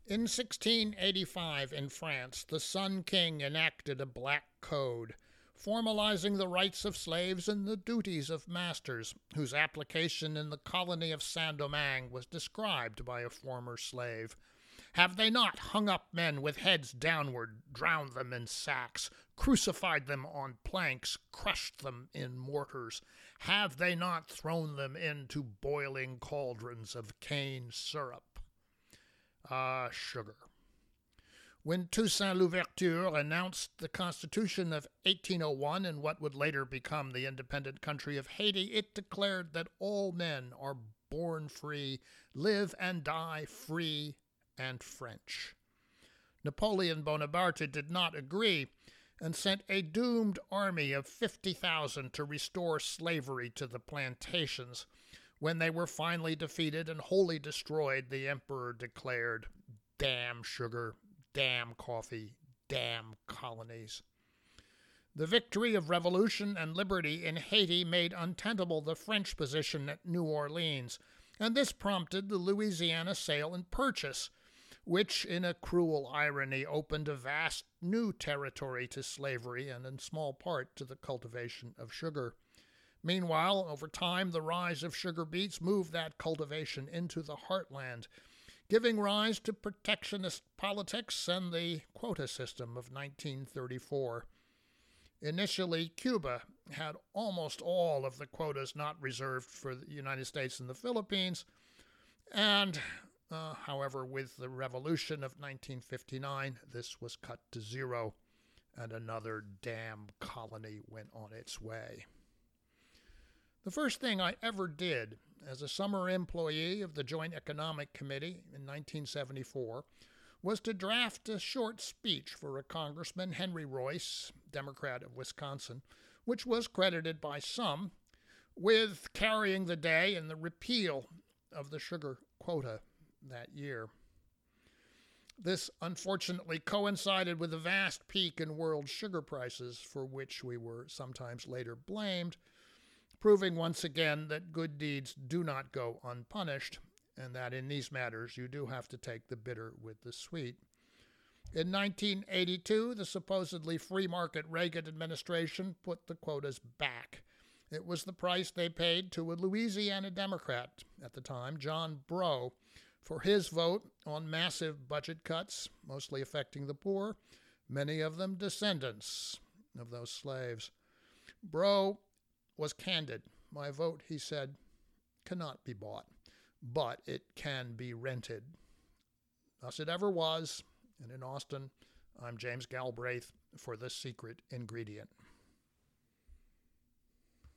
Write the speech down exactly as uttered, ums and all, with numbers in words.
In sixteen eighty-five in France, the Sun King enacted a black code, formalizing the rights of slaves and the duties of masters, whose application in the colony of Saint-Domingue was described by a former slave. Have they not hung up men with heads downward, drowned them in sacks, crucified them on planks, crushed them in mortars? Have they not thrown them into boiling cauldrons of cane syrup? Ah, sugar. When Toussaint Louverture announced the Constitution of eighteen oh one in what would later become the independent country of Haiti, it declared that all men are born free, live and die free and French. Napoleon Bonaparte did not agree and sent a doomed army of fifty thousand to restore slavery to the plantations. When they were finally defeated and wholly destroyed, the emperor declared, "Damn sugar, damn coffee, damn colonies." The victory of revolution and liberty in Haiti made untenable the French position at New Orleans, and this prompted the Louisiana Sale and Purchase, which, in a cruel irony, opened a vast new territory to slavery and in small part to the cultivation of sugar. Meanwhile, over time, the rise of sugar beets moved that cultivation into the heartland, giving rise to protectionist politics and the quota system of nineteen thirty-four. Initially, Cuba had almost all of the quotas not reserved for the United States and the Philippines, and, uh, however, with the revolution of nineteen fifty-nine, this was cut to zero, and another damn colony went on its way. The first thing I ever did as a summer employee of the Joint Economic Committee in nineteen seventy-four was to draft a short speech for a Congressman, Henry Royce, Democrat of Wisconsin, which was credited by some with carrying the day in the repeal of the sugar quota that year. This unfortunately coincided with a vast peak in world sugar prices, for which we were sometimes later blamed, proving once again that good deeds do not go unpunished, and that in these matters you do have to take the bitter with the sweet. In nineteen eighty-two, the supposedly free market Reagan administration put the quotas back. It was the price they paid to a Louisiana Democrat at the time, John Breaux, for his vote on massive budget cuts, mostly affecting the poor, many of them descendants of those slaves. Breaux was candid. My vote, he said, cannot be bought, but it can be rented. Thus it ever was, and in Austin, I'm James Galbraith for The Secret Ingredient.